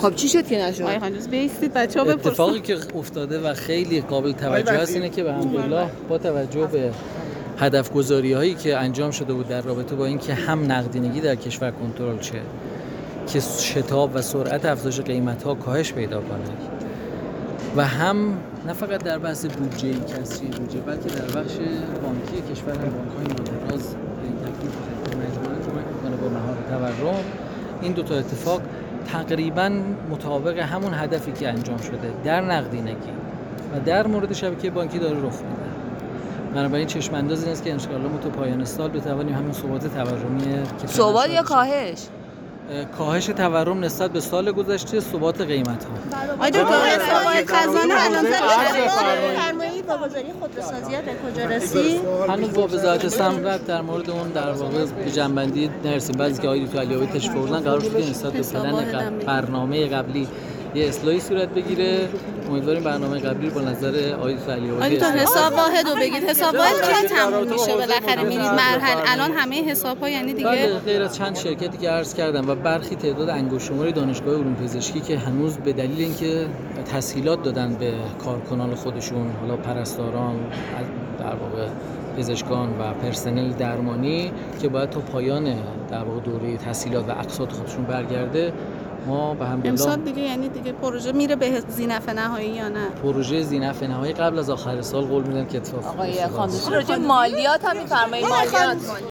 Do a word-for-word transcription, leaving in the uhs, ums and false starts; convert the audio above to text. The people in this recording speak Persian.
خب چی شد که نشد؟ آقای خانجوز بیستید بچه‌ها بپرسن. اتفاقی که افتاده و خیلی قابل توجه است اینه که به الحمدلله با توجه به هدف گذاری هایی که انجام شده بود در رابطه با اینکه هم نقدینگی در کشور کنترل شه، که شتاب و سرعت افزایش قیمت ها کاهش پیدا کنه و هم نه فقط در بحث بودجه کسری بودجه بلکه در بخش بانکی کشور هم بانک‌های متراز به این تکلیف مجموعه کمک می‌کنه با مهار تورم. این دو تا اتفاق تقریباً مطابق همون هدفی که انجام شده در نقدینگی و در مورد شبکه بانکی داره رخ میده. بنابراین چشم انداز این است که ان شاء الله ما تا پایان سال بتوانیم همین ثبات تورمی که ثبات یا کاهش؟ کاهش تورم نسبت به سال گذشته، ثبات قیمت ها. آقای دکتر حسابات خزانه الان فرمایید واگذاری خودروسازی به کجا رسید؟ هنوز با وزارت سمت در مورد اون در واقع به جنبندی نرسیم. بعضی که آقای دکتر علی‌آبادی تشریف آوردن قرار شده نسبت به پلن برنامه قبلی یه اصلاحی صورت بگیره. امیدواریم برنامه قبلی رو با نظر آقای دکتر علی‌آبادی آقای حساب واحد رو بگید. حساب واحد کی تموم میشه بالاخره میرید مرحله الان همه حساب ها یعنی دیگه بله، غیر از چند شرکتی که عرض کردم و برخی تعداد انگشت شماری دانشگاه علوم پزشکی که هنوز به دلیل اینکه تسهیلات دادن به کارکنان خودشون، حالا پرستاران، در واقع پزشکان و پرسنل درمانی که باید تا پایان در واقع دوره تسهیلات و اقساط خودشون برگرده، ما به هم امسال دیگه یعنی دیگه پروژه میره به ذینفع نهایی یا نه؟ پروژه ذینفع نهایی قبل از آخر سال قول میدن که اتفاق آقای خانجوز راجع مالیات هم می‌فرمایید. مالیات